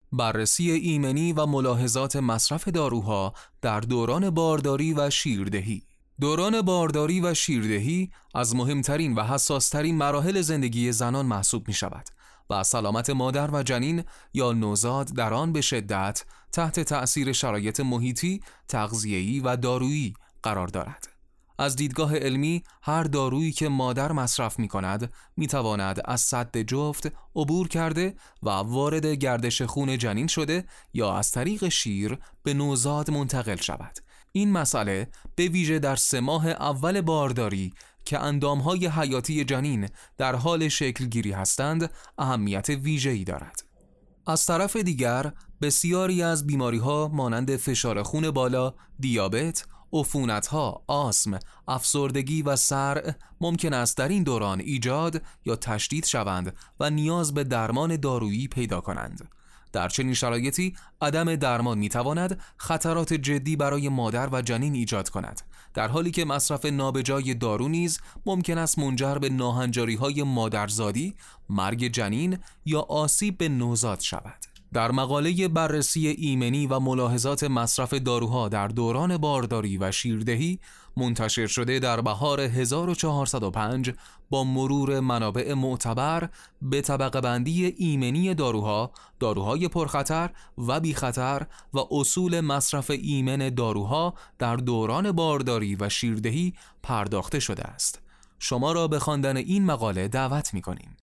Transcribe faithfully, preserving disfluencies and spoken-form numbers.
بررسی ایمنی و ملاحظات مصرف داروها در دوران بارداری و شیردهی. دوران بارداری و شیردهی از مهمترین و حساسترین مراحل زندگی زنان محسوب می شود و سلامت مادر و جنین یا نوزاد در آن به شدت تحت تأثیر شرایط محیطی، تغذیه‌ای و دارویی قرار دارد. از دیدگاه علمی، هر دارویی که مادر مصرف می کند می تواند از سد جفت عبور کرده و وارد گردش خون جنین شده یا از طریق شیر به نوزاد منتقل شود. این مسئله به ویژه در سه ماه اول بارداری که اندامهای حیاتی جنین در حال شکل گیری هستند اهمیت ویژه‌ای دارد. از طرف دیگر بسیاری از بیماری‌ها مانند فشار خون بالا، دیابت، عفونت‌ها، آسم، افسردگی و صرع ممکن است در این دوران ایجاد یا تشدید شوند و نیاز به درمان دارویی پیدا کنند. در چنین شرایطی عدم درمان می‌تواند خطرات جدی برای مادر و جنین ایجاد کند، در حالی که مصرف نابجای دارو نیز ممکن است منجر به ناهنجاری‌های مادرزادی، مرگ جنین یا آسیب به نوزاد شود. در مقاله بررسی ایمنی و ملاحظات مصرف داروها در دوران بارداری و شیردهی منتشر شده در بهار هزار و چهارصد و پنج با مرور منابع معتبر به طبقه بندی ایمنی داروها، داروهای پرخطر و بی خطر و اصول مصرف ایمن داروها در دوران بارداری و شیردهی پرداخته شده است. شما را به خواندن این مقاله دعوت می‌کنیم.